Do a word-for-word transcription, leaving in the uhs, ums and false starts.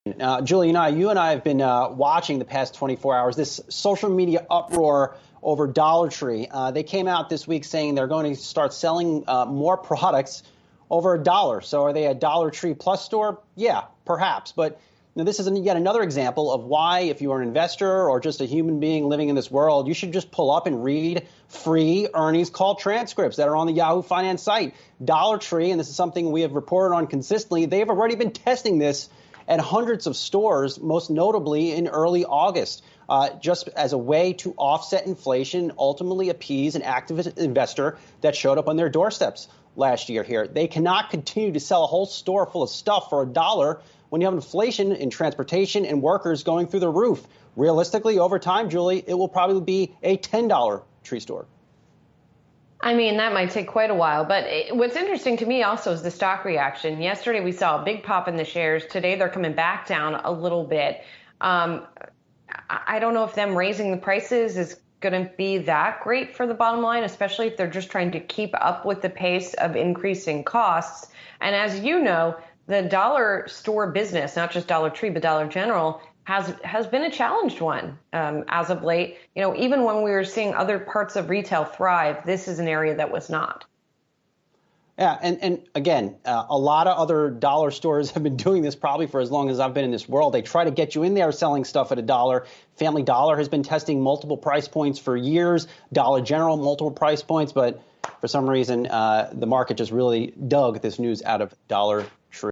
Uh, Julie and I, you and I have been uh, watching the past twenty-four hours, this social media uproar over Dollar Tree. Uh, they came out this week saying they're going to start selling uh, more products over a dollar. So are they a Dollar Tree Plus store? Yeah, perhaps. But you know, this is yet another example of why, if you are an investor or just a human being living in this world, you should just pull up and read free earnings call transcripts that are on the Yahoo Finance site. Dollar Tree, and this is something we have reported on consistently, they have already been testing this at hundreds of stores, most notably in early August, uh, just as a way to offset inflation, ultimately appease an activist investor that showed up on their doorsteps last year here. They cannot continue to sell a whole store full of stuff for a dollar when you have inflation in transportation and workers going through the roof. Realistically, over time, Julie, it will probably be a ten dollar tree store. I mean, that might take quite a while. But it, what's interesting to me also is the stock reaction. Yesterday, we saw a big pop in the shares. Today, they're coming back down a little bit. Um, I don't know if them raising the prices is going to be that great for the bottom line, especially if they're just trying to keep up with the pace of increasing costs. And as you know, the dollar store business, not just Dollar Tree, but Dollar General, has has been a challenged one um, as of late. You know, even when we were seeing other parts of retail thrive, this is an area that was not. Yeah, and, and again, uh, a lot of other dollar stores have been doing this probably for as long as I've been in this world. They try to get you in there selling stuff at a dollar. Family Dollar has been testing multiple price points for years. Dollar General, multiple price points. But for some reason, uh, the market just really dug this news out of Dollar